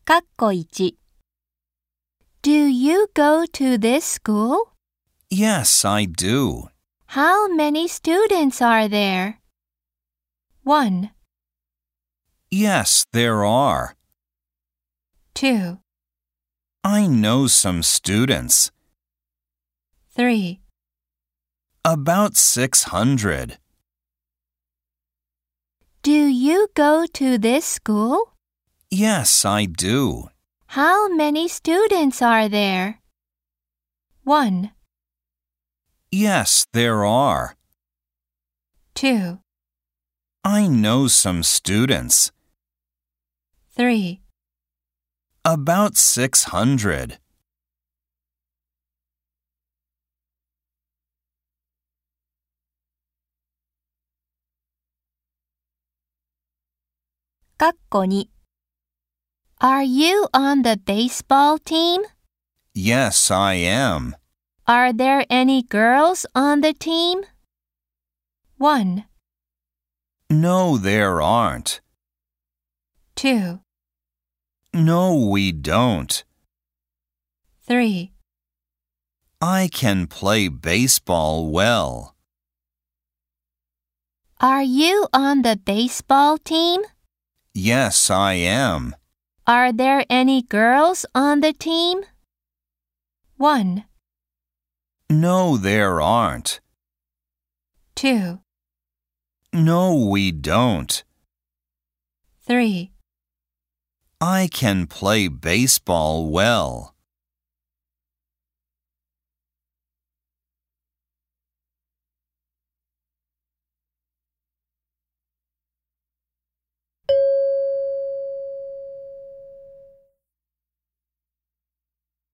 かっこ1 Do you go to this school? Yes, I do. How many students are there? 1, Yes, there are. 2, I know some students. 3. About 600. Do you go to this school? Yes, I do. How many students are there? 1, Yes, there are. 2, I know some students. 3. About 600. かっこ2 Are you on the baseball team? Yes, I am. Are there any girls on the team? 1, No, there aren't. 2, No, we don't. 3. I can play baseball well. Are you on the baseball team? Yes, I am. Are there any girls on the team? 1, No, there aren't. 2, No, we don't. 3. I can play baseball well.